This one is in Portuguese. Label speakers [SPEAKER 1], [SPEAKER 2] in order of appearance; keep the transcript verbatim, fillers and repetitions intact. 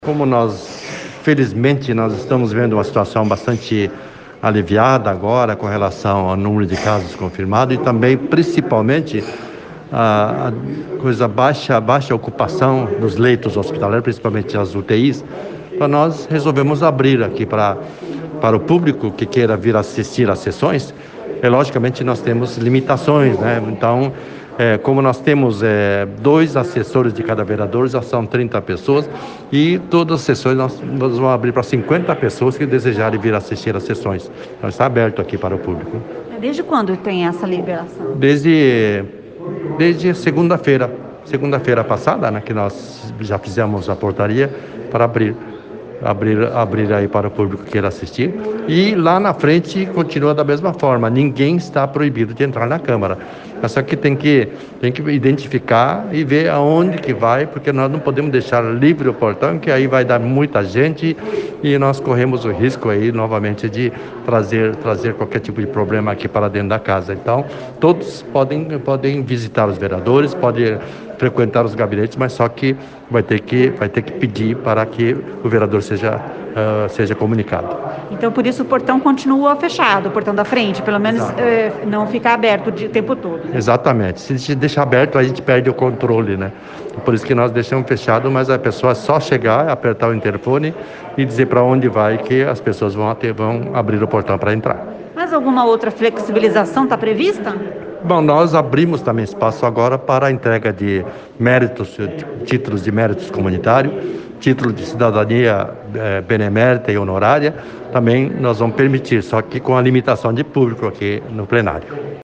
[SPEAKER 1] Como nós, felizmente, nós estamos vendo uma situação bastante aliviada agora com relação ao número de casos confirmados e também, principalmente, a, a coisa baixa, baixa ocupação dos leitos hospitalares, principalmente as U T Is, então nós resolvemos abrir aqui para, para o público que queira vir assistir às sessões. E, logicamente, nós temos limitações, né? Então, É, como nós temos é, dois assessores de cada vereador, já são trinta pessoas, e todas as sessões nós, nós vamos abrir para cinquenta pessoas que desejarem vir assistir às sessões. Então está aberto aqui para o público.
[SPEAKER 2] Desde quando tem essa liberação?
[SPEAKER 1] Desde, desde segunda-feira, segunda-feira passada, né, que nós já fizemos a portaria para abrir. Abrir, abrir aí para o público que queira assistir. E lá na frente continua da mesma forma, ninguém está proibido de entrar na Câmara. Mas só que tem que, tem que identificar e ver aonde que vai, porque nós não podemos deixar livre o portão, que aí vai dar muita gente e nós corremos o risco aí novamente de trazer, trazer qualquer tipo de problema aqui para dentro da casa. Então, todos podem, podem visitar os vereadores, podem frequentar os gabinetes, mas só que vai ter que, vai ter que pedir para que o vereador seja, uh, seja comunicado.
[SPEAKER 2] Então, por isso o portão continua fechado, o portão da frente, pelo menos eh, não fica aberto o tempo todo. Né?
[SPEAKER 1] Exatamente. Se a gente deixar aberto, a gente perde o controle, né? Por isso que nós deixamos fechado, mas a pessoa é só chegar, apertar o interfone e dizer para onde vai, que as pessoas vão, ter, vão abrir o portão para entrar.
[SPEAKER 2] Mas alguma outra flexibilização está prevista?
[SPEAKER 1] Bom, nós abrimos também espaço agora para a entrega de méritos, títulos de méritos comunitários, título de cidadania eh, benemérita e honorária, também nós vamos permitir, só que com a limitação de público aqui no plenário.